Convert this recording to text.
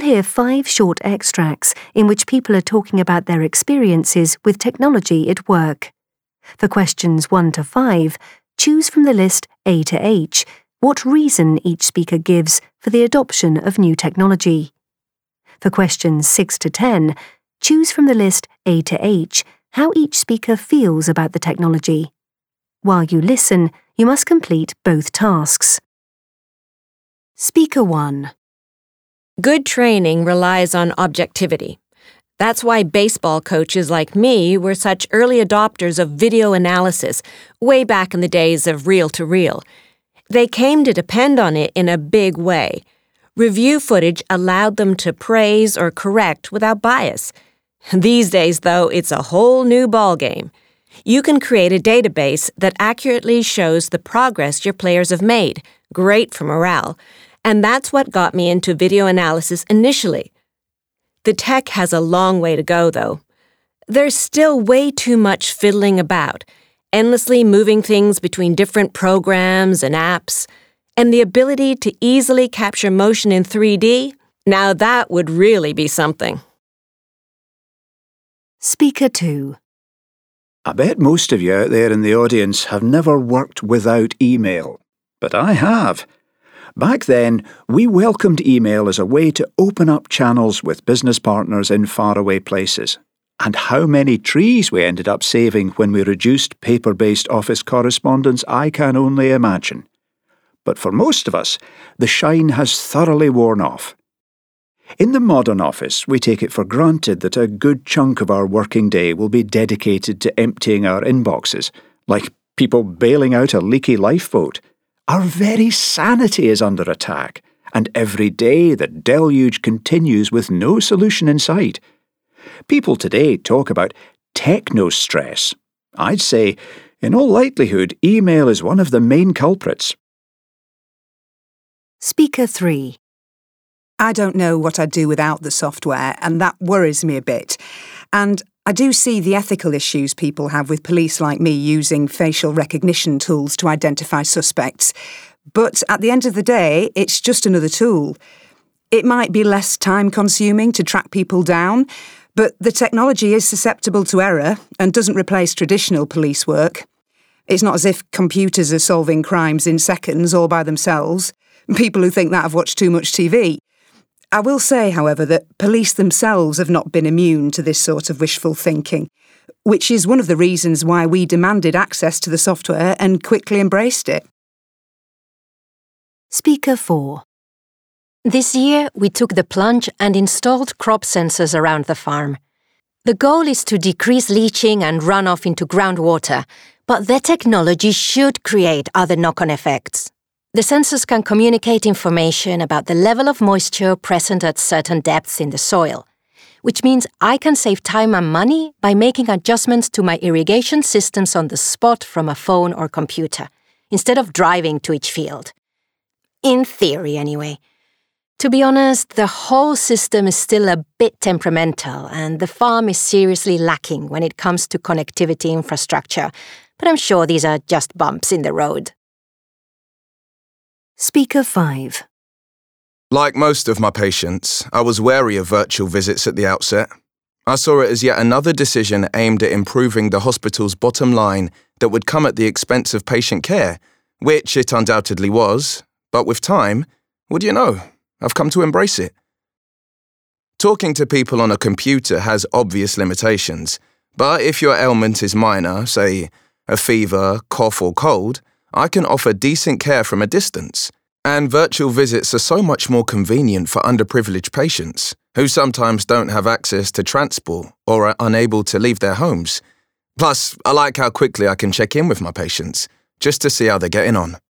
hear 5 short extracts in which people are talking about their experiences with technology at work. For questions 1 to 5, choose from the list A to H what reason each speaker gives for the adoption of new technology. For questions 6 to 10, choose from the list A to H how each speaker feels about the technology. While you listen, you must complete both tasks. Speaker 1. Good training relies on objectivity. That's why baseball coaches like me were such early adopters of video analysis way back in the days of reel-to-reel. They came to depend on it in a big way. Review footage allowed them to praise or correct without bias. These days, though, it's a whole new ballgame. You can create a database that accurately shows the progress your players have made. Great for morale. And that's what got me into video analysis initially. The tech has a long way to go, though. There's still way too much fiddling about, endlessly moving things between different programs and apps, and the ability to easily capture motion in 3D, now that would really be something. Speaker 2. I bet most of you out there in the audience have never worked without email, but I have. Back then, we welcomed email as a way to open up channels with business partners in faraway places. And how many trees we ended up saving when we reduced paper-based office correspondence, I can only imagine. But for most of us, the shine has thoroughly worn off. In the modern office, we take it for granted that a good chunk of our working day will be dedicated to emptying our inboxes, like people bailing out a leaky lifeboat. Our very sanity is under attack, and every day the deluge continues with no solution in sight. People today talk about techno-stress. I'd say, in all likelihood, email is one of the main culprits. Speaker 3. I don't know what I'd do without the software, and that worries me a bit. And I do see the ethical issues people have with police like me using facial recognition tools to identify suspects. But at the end of the day, it's just another tool. It might be less time-consuming to track people down, but the technology is susceptible to error and doesn't replace traditional police work. It's not as if computers are solving crimes in seconds all by themselves. People who think that have watched too much TV. I will say, however, that police themselves have not been immune to this sort of wishful thinking, which is one of the reasons why we demanded access to the software and quickly embraced it. Speaker 4. This year, we took the plunge and installed crop sensors around the farm. The goal is to decrease leaching and runoff into groundwater, but the technology should create other knock-on effects. The sensors can communicate information about the level of moisture present at certain depths in the soil, which means I can save time and money by making adjustments to my irrigation systems on the spot from a phone or computer, instead of driving to each field. In theory, anyway. To be honest, the whole system is still a bit temperamental, and the farm is seriously lacking when it comes to connectivity infrastructure, but I'm sure these are just bumps in the road. Speaker 5. Like most of my patients, I was wary of virtual visits at the outset. I saw it as yet another decision aimed at improving the hospital's bottom line that would come at the expense of patient care, which it undoubtedly was, but with time, what do you know, I've come to embrace it. Talking to people on a computer has obvious limitations, but if your ailment is minor, say a fever, cough or cold, I can offer decent care from a distance, and virtual visits are so much more convenient for underprivileged patients who sometimes don't have access to transport or are unable to leave their homes. Plus, I like how quickly I can check in with my patients, just to see how they're getting on.